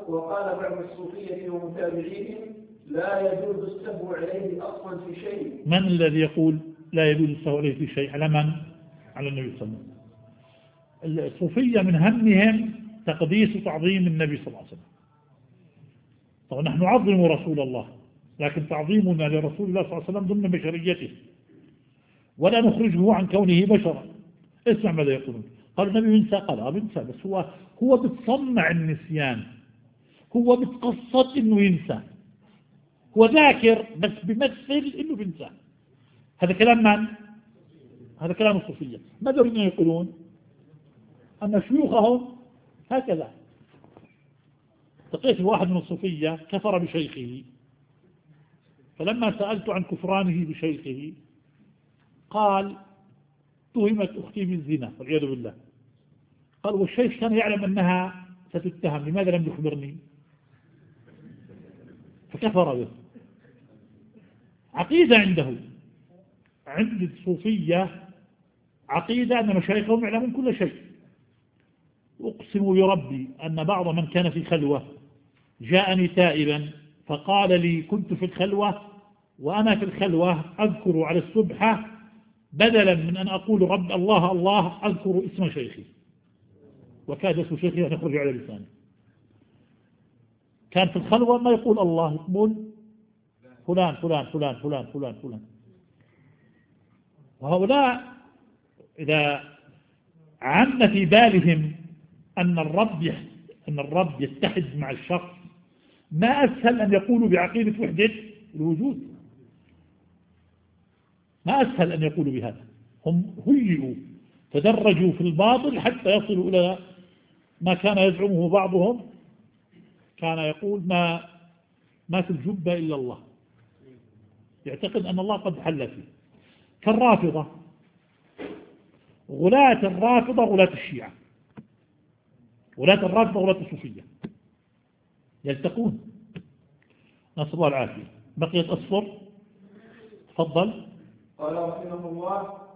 وقال بعض الصوفية ومتابعيهم لا يجوز السب عليه أصلا في شيء. من الذي يقول لا يجوز السب عليه في شيء؟ على من؟ على النبي صلى الله عليه وسلم. الصوفية من همهم تقديس وتعظيم النبي صلى الله عليه وسلم. طبعا نحن نعظم رسول الله، لكن تعظيمنا لرسول الله صلى الله عليه وسلم ضمن بشريته، ولا نخرجه عن كونه بشرا. اسمع ماذا يقولون. قال النبي ينسى، قال بينسى، بس هو بتصنع النسيان، هو بتقصد انه ينسى، هو ذاكر بس بيمثل انه بينسى. هذا كلام من؟ هذا كلام الصوفية. ماذا يريدون يقولون؟ أن شيوخهم هكذا. لقيت واحد من الصوفية كفر بشيخه، فلما سألت عن كفرانه بشيخه قال تهمت أختي بالزنا والعياذ بالله. قال والشيخ كان يعلم أنها ستتهم، لماذا لم يخبرني؟ فكفر به. عقيدة عنده، عند الصوفية عقيدة أن مشايخهم يعلمون كل شيء. أقسم بربي أن بعض من كان في خلوة جاءني تائبا فقال لي كنت في الخلوة وأنا في الخلوة أذكر على السبحة بدلا من أن أقول رب الله الله أذكر اسم شيخي، وكاد اسم شيخي أن يخرج على لساني. كان في الخلوة ما يقول الله، يقول فلان فلان فلان فلان فلان فلان. وهؤلاء إذا عم في بالهم أن الرب يتحد مع الشخص، ما أسهل أن يقولوا بعقيدة وحدة الوجود، ما أسهل أن يقولوا بهذا. هم هيئوا تدرجوا في الباطل حتى يصلوا إلى ما كان يزعمه بعضهم. كان يقول ما في الجبة إلا الله، يعتقد أن الله قد حل فيه. كالرافضة، غلاة الرافضة غلاة الشيعة، غلاة الرافضة غلاة الصوفية يلتقون، نسأل الله العافية. بقيت أصفر، تفضل. قال رحمه الله